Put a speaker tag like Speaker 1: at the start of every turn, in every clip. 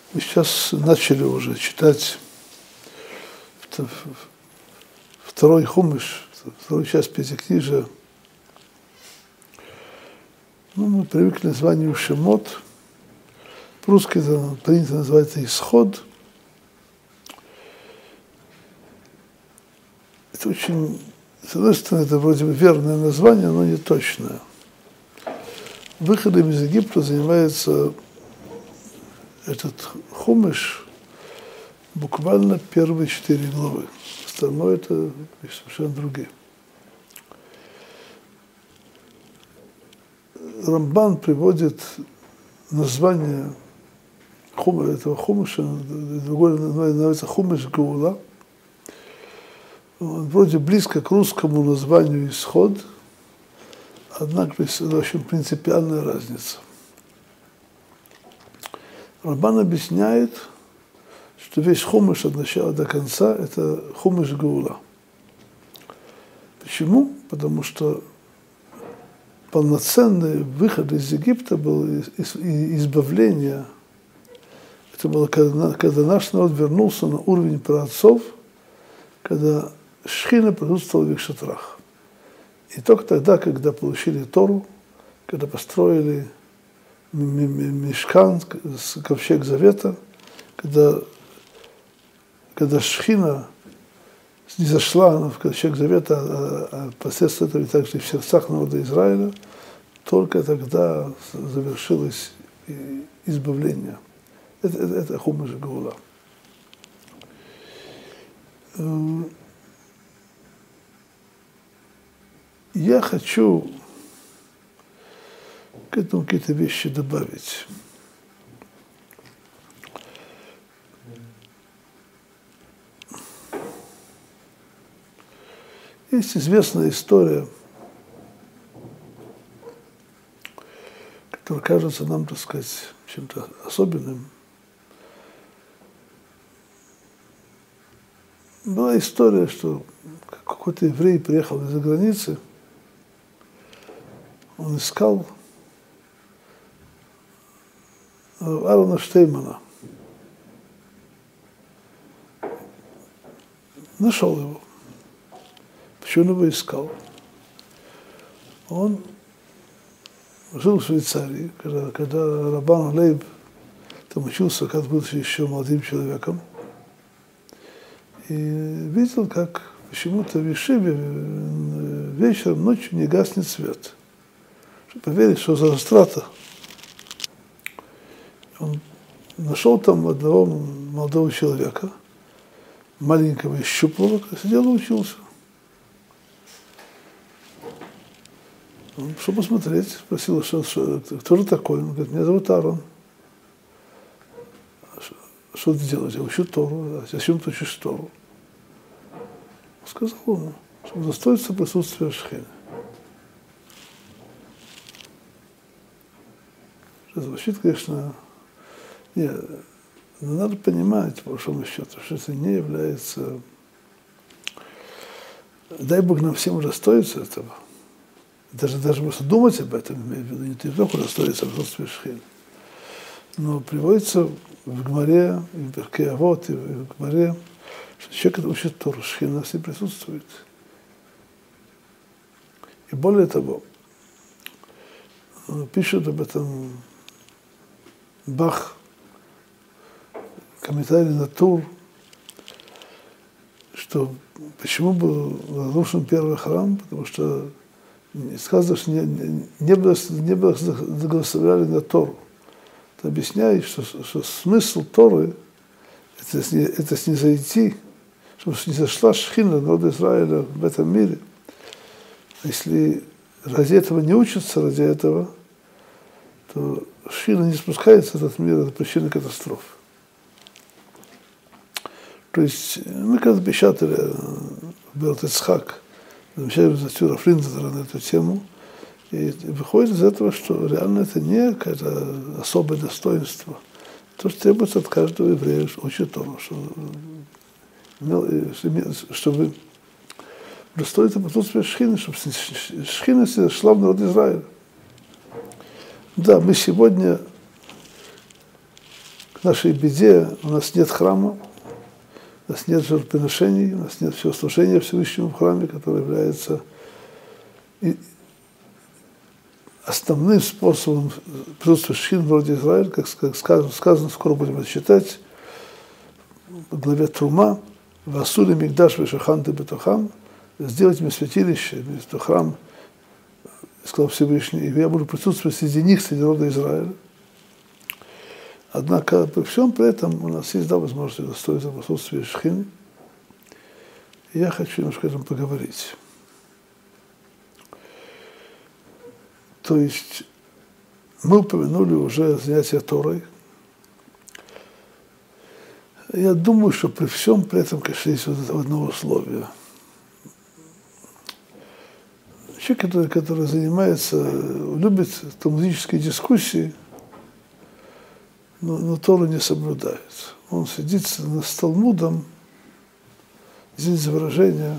Speaker 1: Мы сейчас начали уже читать второй хумыш, вторую часть Пятикнижия. Мы привыкли к названию Шемот. По-русски это принято называть Исход. Это очень, с одной стороны, это вроде бы верное название, но не точное. Выходом из Египта занимается этот хумыш буквально первые 4 главы. Остальное это совершенно другие. Рамбан приводит название этого хумыша, другой называется хумыш Гаула. Он вроде близко к русскому названию Исход, однако есть очень принципиальная разница. Рамбан объясняет, что весь хумыш от начала до конца – это хумыш Гаула. Почему? Потому что полноценный выход из Египта был избавление. Это было, когда наш народ вернулся на уровень праотцов, когда Шхина присутствовала в их шатрах. И только тогда, когда получили Тору, когда построили Мишкан, ковчег Завета, когда Шхина не зашла в ковчег Завета, а посредством этого также и в сердцах народа Израиля, только тогда завершилось избавление. Это хумыш Гаула. Я хочу к этому какие-то вещи добавить. Есть известная история, которая кажется нам, так сказать, чем-то особенным. Была история, что какой-то еврей приехал из-за границы, он искал Аарона Штеймана. Нашел его. Почему он его искал? Он жил в Швейцарии, когда Рабан Лейб там учился, когда был еще молодым человеком. И видел, как почему-то в Ешиве вечером, ночью не гаснет свет. Чтобы поверить, что за растрата. Он нашел там одного молодого человека, маленького и щуплого, сидел и учился. Он пришел посмотреть, спросил, кто же такой? Он говорит, меня зовут Аарон. Что ты делаешь? Я учу Тору. А зачем ты учишь Тору? Он сказал ему, чтобы достоиться присутствия Шхины. Это звучит, конечно, но надо понимать, по большому счету, что это не является... Дай Бог нам всем удостоиться этого. Даже просто думать об этом, имею в виду, не только удостоиться присутствия Шхины. Но приводится в Гмаре, и в Перкей Авот, и в Гмаре, что человек учит Тору, Шхина с ним присутствует. И более того, пишет об этом Бах, комментарий на Тур, что почему был разрушен первый храм, потому что сказано, что не благословляли на Тору. Это объясняет, что смысл Торы это снизойти, чтобы не зашла Шхина народа Израиля в этом мире. Если ради этого не учатся, ради этого, то Шхина не спускается в этот мир, это причина катастроф. То есть мы когда печатали Берт Ицхак, замечательную статью Рафлинзера на эту тему, и выходит из этого, что реально это не какое-то особое достоинство. То, что требуется от каждого еврея, учит Тору, чтобы достоиться присутствия Шхины, чтобы Шхина шла в народ Израиля. Да, мы сегодня к нашей беде у нас нет храма, у нас нет жертвоприношений, у нас нет всего служения Всевышнему в храме, которое является основным способом присутствия шхин в народе Израиля, как сказано, скоро будем это читать, в главе Трума, «Васули мигдаш вешахан ты бетухам», сделать мне святилище, вместо храм, сказал Всевышний, и я буду присутствовать среди них, среди народа Израиля. Однако при всем при этом у нас есть возможность удостоиться присутствия шхины. И я хочу немножко об этом поговорить. То есть мы упомянули уже занятия Торой. Я думаю, что при всем при этом, конечно, есть вот одно условие. Человек, который занимается, любит талмудические дискуссии, но Тору не соблюдает. Он сидит с Талмудом, извините за выражение,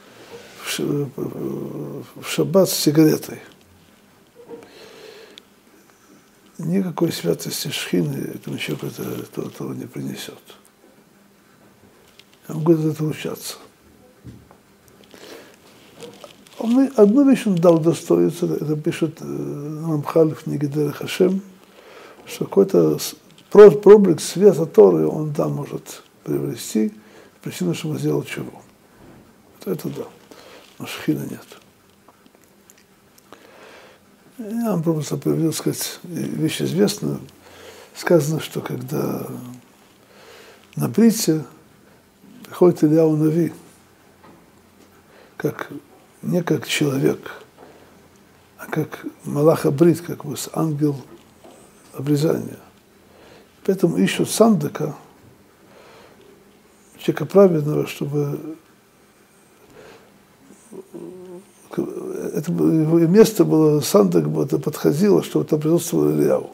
Speaker 1: в шаббат с сигаретой. Никакой святости шхины этому человеку это Тору не принесет. Я могу от этого учаться. Одну вещь он дал достоиться, это пишет Рамхаль в книге Дерех Хашем, что какой-то проблеск света Торы он да может приобрести, причина, чтобы сделал чего. Это да, но шхина нет. Я вам просто приведу, сказать, вещь известная. Сказано, что когда на брите приходит Ильяу Нави, не как человек, а как Малах Абрит, как бы ангел обрезания. Поэтому ищут сандыка, человека праведного, чтобы это место было, сандык это подходило, чтобы там присутствовал Ильяу.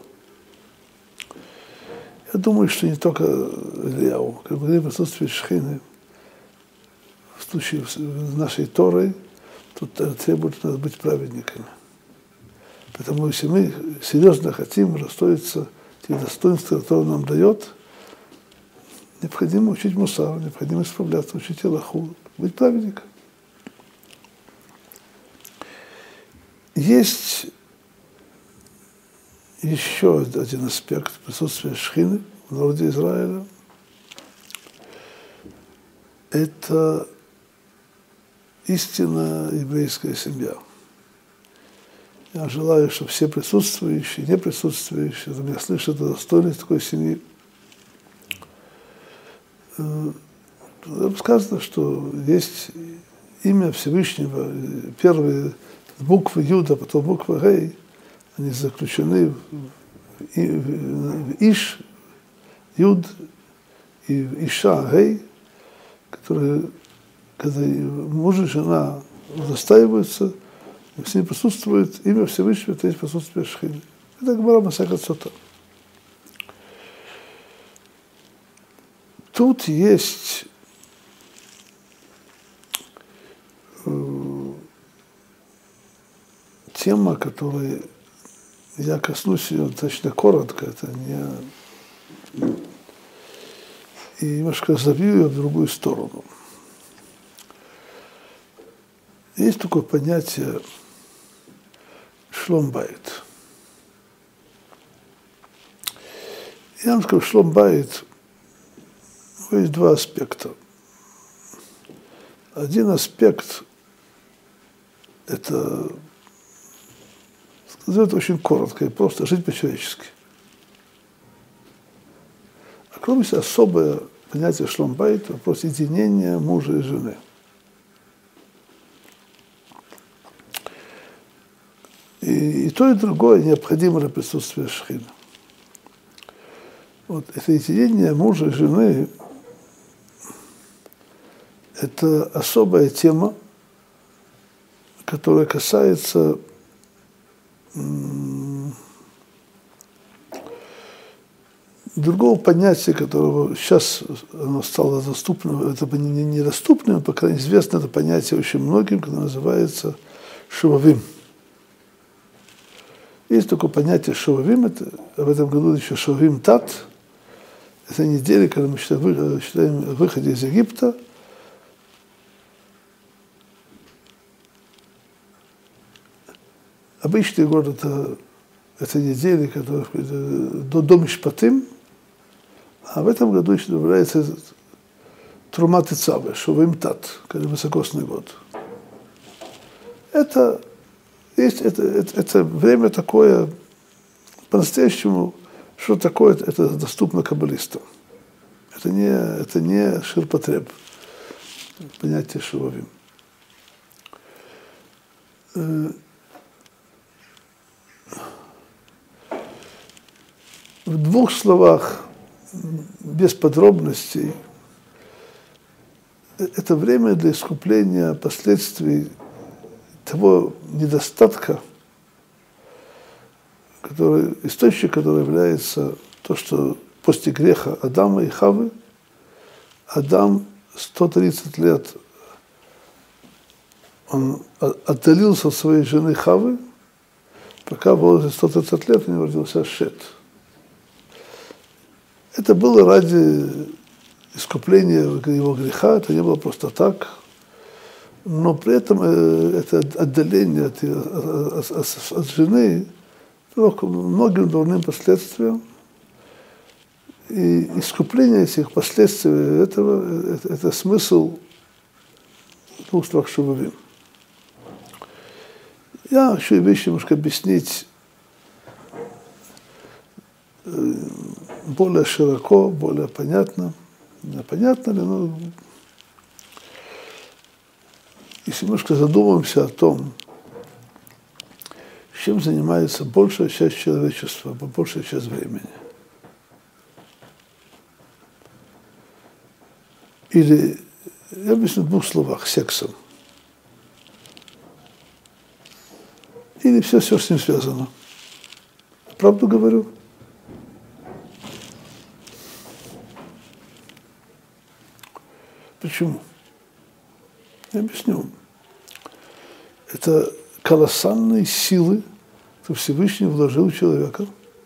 Speaker 1: Я думаю, что не только Ильяу, как бы присутствие шхины, в случае нашей Торы, тут требует нас быть праведниками. Поэтому если мы серьезно хотим удостоиться тех достоинств, которые он нам дает, необходимо учить мусар, необходимо исправляться, учить алаху, быть праведником. Есть еще один аспект присутствия шхины в народе Израиля. Это истинная еврейская семья. Я желаю, чтобы все присутствующие, не присутствующие, меня слышат о достоинстве такой семьи. Сказано, что есть имя Всевышнего, первые буквы Юда, потом буквы Гей, они заключены в Иш, Юд и Иша, Гей, которые, когда муж и жена удостаиваются, с ним присутствует имя Всевышнего, то есть присутствие шхины. Это Гмара Масехет Сота. Тут есть тема, которой я коснусь ее достаточно коротко, это не... И немножко забью ее в другую сторону. Есть такое понятие шлом-байт. Я вам скажу, шлом-байт, есть два аспекта. Один аспект – это, сказать очень коротко и просто, жить по-человечески. А кроме того, особое понятие шлом-байт – вопрос единения мужа и жены. И то, и другое необходимо для присутствия шхины. Вот это единение мужа и жены – это особая тема, которая касается другого понятия, которого сейчас оно стало доступным, это недоступным, по крайней мере, известно это понятие очень многим, которое называется шувавим. Есть такое понятие шувавим, это в этом году еще шувавим тат, этой недели, когда мы считаем выходе из Египта, обычный год это недели, которые до Мишпатим, а в этом году еще добавляется Трумат и Цавы, Шувим Тат, когда высокосный год. Это время такое, по-настоящему, что такое, это доступно каббалистам. Это не ширпотреб, понятие Шувим. В двух словах, без подробностей, это время для искупления последствий того недостатка, источник которого является то, что после греха Адама и Хавы, Адам 130 лет, он отдалился от своей жены Хавы, пока в возрасте 130 лет у него родился Шет. Это было ради искупления его греха, это не было просто так, но при этом это отдаление от жены вело к многим дурным последствиям. И искупление этих последствий это смысл двух словах Шувим. Я хочу вещи немножко объяснить более широко, более понятно. Понятно ли, но если немножко задумаемся о том, чем занимается большая часть человечества, большая часть времени. Или, я объясню в двух словах, сексом. Или все с ним связано. Правду говорю? Почему? Я объясню. Это колоссальные силы, которые Всевышний вложил в человека,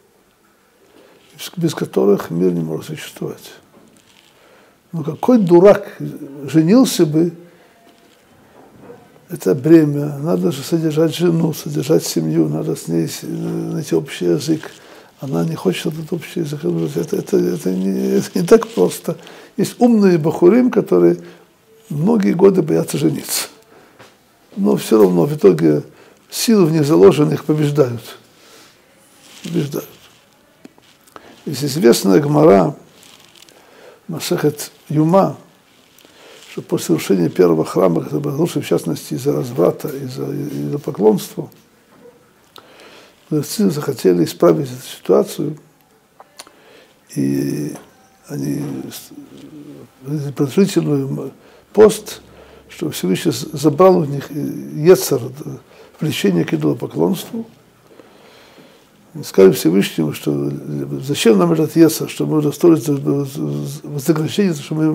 Speaker 1: без которых мир не может существовать. Но какой дурак женился бы, это бремя, надо же содержать жену, содержать семью, надо с ней найти общий язык. Она не хочет этот общий язык. Это не так просто. Есть умные бахурим, которые многие годы боятся жениться. Но все равно в итоге силы в них заложены, их побеждают. Побеждают. Есть известная гмара, Масехет Юма, что после разрушения первого храма, который был разрушен, в частности, из-за разврата, из-за поклонства, мудрецы захотели исправить эту ситуацию, и они продолжительный пост, что Всевышний забрал у них ецер, влечение к идолопоклонству. Сказали Всевышнему, что зачем нам этот ецер, что мы удостоились вознаграждения, что мы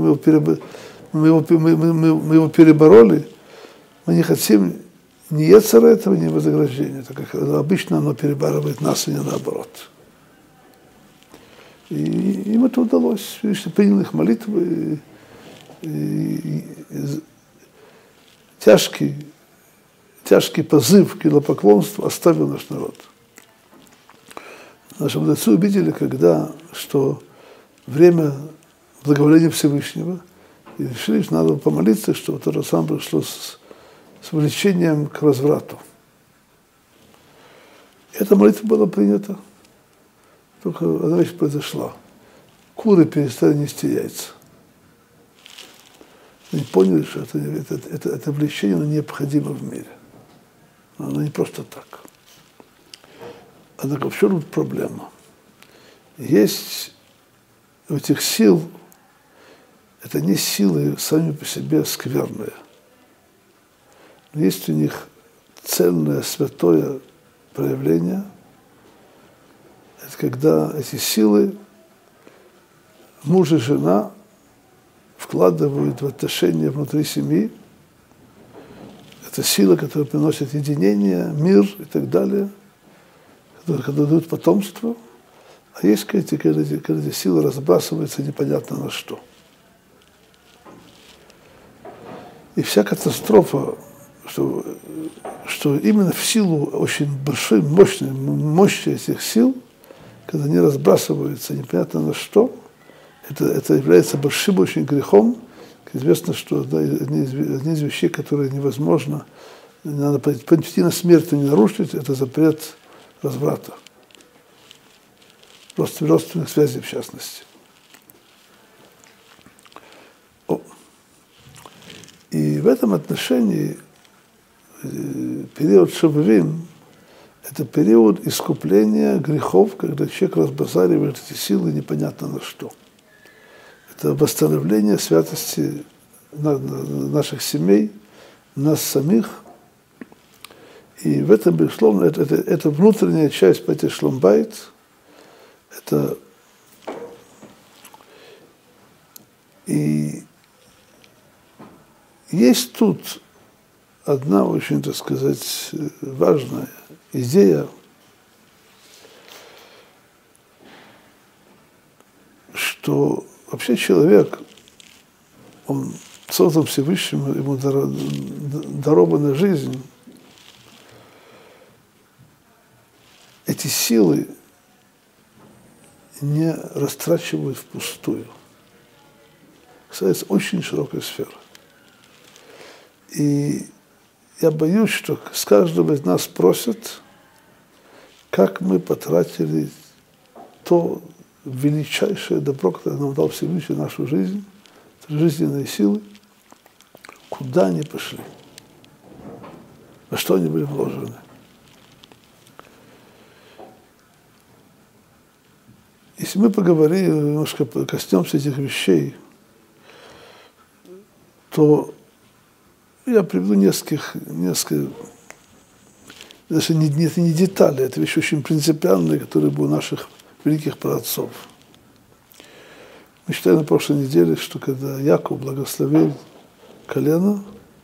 Speaker 1: его перебороли. Мы не хотим ни ецера этого, ни вознаграждения, так как обычно оно перебарывает нас, и не наоборот. И им это удалось. Всевышний принял их молитвы, и тяжкий позыв к идолопоклонству оставил наш народ. Наши мудрецы увидели, что время благоволения Всевышнего, и решили, что надо помолиться, что то же самое пришло с влечением к разврату. Эта молитва была принята. Только одна вещь произошла. Куры перестали нести яйца. Они поняли, что это влечение, оно необходимо в мире. Оно не просто так. Однако в чем тут проблема? Есть у этих сил, это не силы сами по себе скверные. Но есть у них цельное, святое проявление. Это когда эти силы, муж и жена, вкладывают в отношения внутри семьи. Это сила, которая приносит единение, мир и так далее, которые дают потомство. А есть когда эти силы разбрасываются непонятно на что. И вся катастрофа, что именно в силу очень большой мощи этих сил, когда они разбрасываются непонятно на что, это является большим очень грехом. Известно, что одни из вещей, которые невозможно, надо пойти на смерть и не нарушить, это запрет разврата. Родственных связей, в частности. И в этом отношении период Шавуим – это период искупления грехов, когда человек разбазаривает эти силы непонятно на что. Это восстановление святости наших семей, нас самих. И в этом, безусловно, это внутренняя часть Пати Шломбайт. Это и есть тут одна очень, так сказать, важная идея, что вообще человек, он создан Всевышним, ему дарована жизнь. Эти силы не растрачивают впустую. Кстати, очень широкая сфера. И я боюсь, что с каждого из нас спросят, как мы потратили то величайшее добро, которое нам дал Всевышний, нашу жизнь, жизненные силы, куда они пошли, во что они были вложены. Если мы поговорим, немножко коснемся этих вещей, то я приведу несколько, даже это не детали, это вещи очень принципиальные, которые были у наших великих праотцов. Мы читали на прошлой неделе, что когда Яков благословил колено,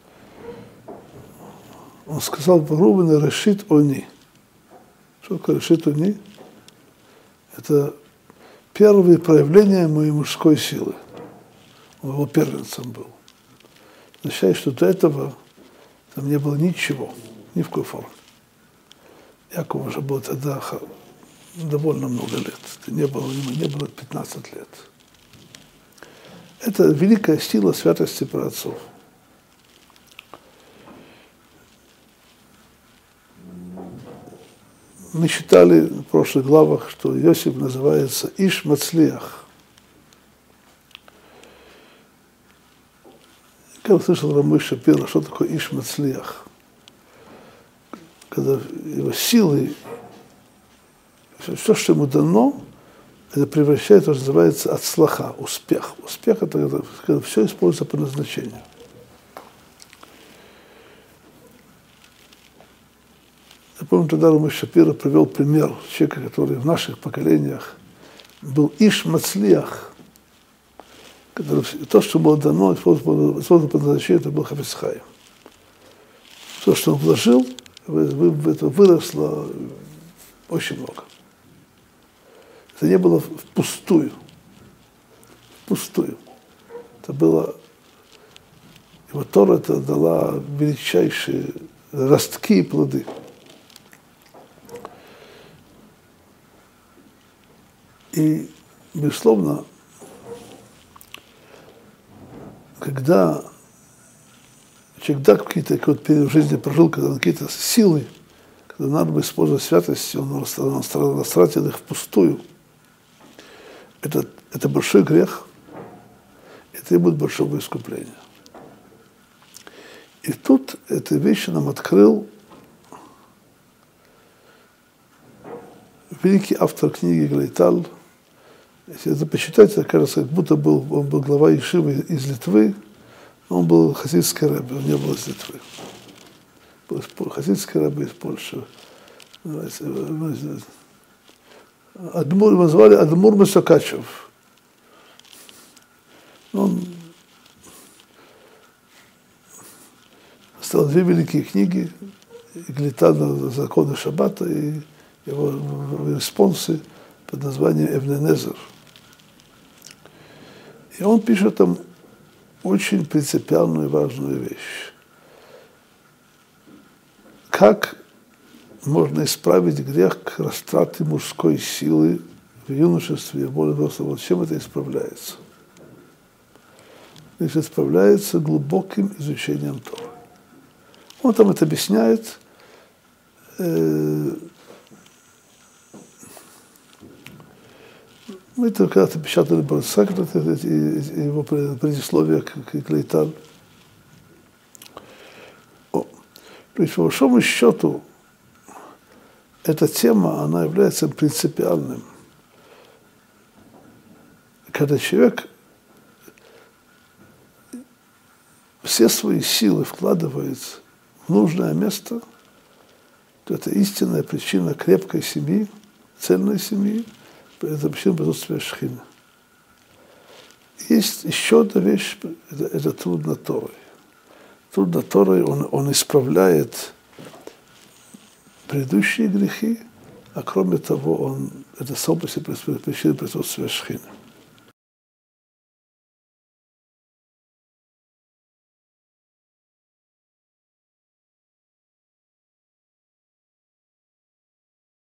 Speaker 1: он сказал по-рубину «решит они». Что такое «решит они»? Это первые проявления моей мужской силы. Он его первенцем был. Означает, что до этого там не было ничего, ни в какой форме. Якову уже было тогда довольно много лет. Не было 15 лет. Это великая сила святости праотцов. Мы читали в прошлых главах, что Иосиф называется Иш Мацлиах. Я услышал Рамой Шапира, что такое Иш Мацлиах. Когда его силы, все, что ему дано, это превращает, то, что называется ацлаха, успех. Успех – это когда все используется по назначению. Я помню, тогда Рамой Шапира привел пример человека, который в наших поколениях был Иш Мацлиах. То, что было дано, использовано по назначению, это был Хафец Хаим. То, что он вложил, это выросло очень много. Это не было впустую. Впустую. Это было... Его Тора это дала величайшие ростки и плоды. И, безусловно, когда человек какой-то период в жизни прожил, когда он какие-то силы, когда надо было использовать святость, он растратил их впустую. Это большой грех и требует большого искупления. И тут эта вещь нам открыл великий автор книги Глейталь. Если это почитать, это кажется, как будто он был глава Ешивы из Литвы, но он был хасидский рэбби, он не был из Литвы. Был хасидский рэбби из Польши. Его звали Адмур Месокачев. Он оставил 2 великие книги, Глейталь на законы Шаббата и его респонсы под названием Эвне-Незер. И он пишет там очень принципиальную и важную вещь. Как можно исправить грех растраты мужской силы в юношестве и в более взрослом? Вот чем это исправляется? Это исправляется глубоким изучением Торы. Он там это объясняет. Мы это когда-то печатали Барсак, его предисловие к Лейтан. По большому счету, эта тема, она является принципиальным. Когда человек все свои силы вкладывает в нужное место, то это истинная причина крепкой семьи, цельной семьи, это причина присутствия Шхины. Есть еще одна вещь, это труд над Торой. Труд над Торой, он исправляет предыдущие грехи, а кроме того, это сам по себе причина присутствия Шхины.